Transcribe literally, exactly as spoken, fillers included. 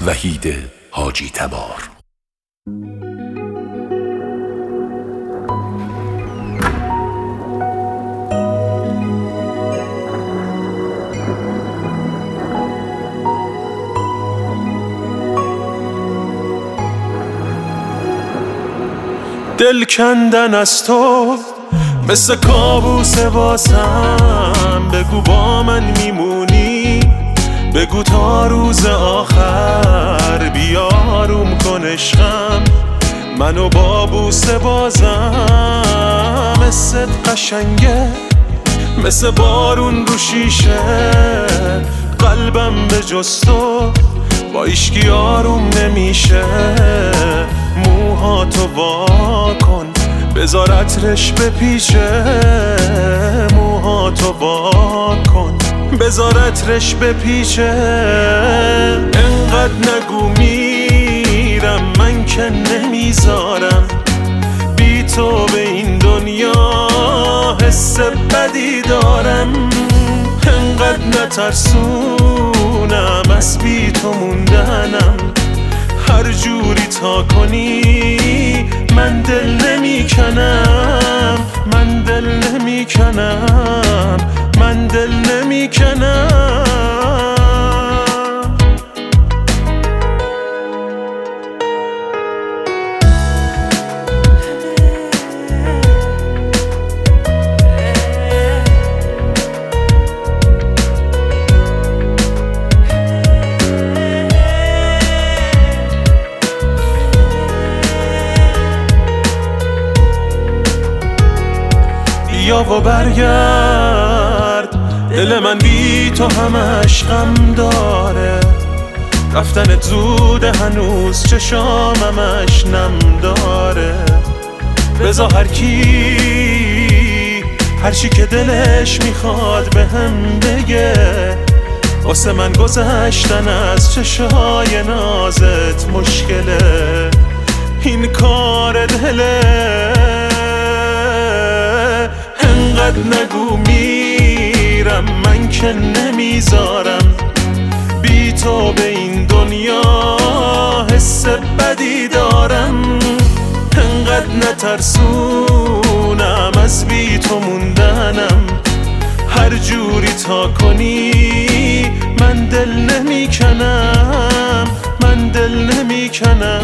وحید حاجی تبار. دل کندن از تو مثل کابوس واسم، بگو با من میمونی، بگو تا روز آخر بیاروم کن عشقم، منو با بوسه بازم. مثل قشنگه مثل بارون رو شیشه، قلبم به جز تو با ایشکی آروم نمیشه. موهاتو وا کن بذار عطرش بپیچه، موهاتو وا کن بذار عطرش بپیچه. انقدر نگو میرم من که نمیذارم، بی تو به این دنیا حس بدی دارم. انقدر نترسونم از بی تو موندنم، هر جوری تا کنی من دل نمی کنم، من دل نمی کنم، من دل نمی کنم. بیا و برگرد، دل من بی تو همش غم داره، رفتنت زوده هنوز چشام همش نم داره. بذار هر کی هر چی که دلش میخواد به هم بگه، واسه من گذشتن از چشای نازت مشکله، این کار دله. انقدر نگو میرم من که نمیذارم، بی تو به این دنیا حس بدی دارم. انقدر نترسونم از بی تو موندنم، هر جوری تا کنی من دل نمی کنم، من دل نمی کنم.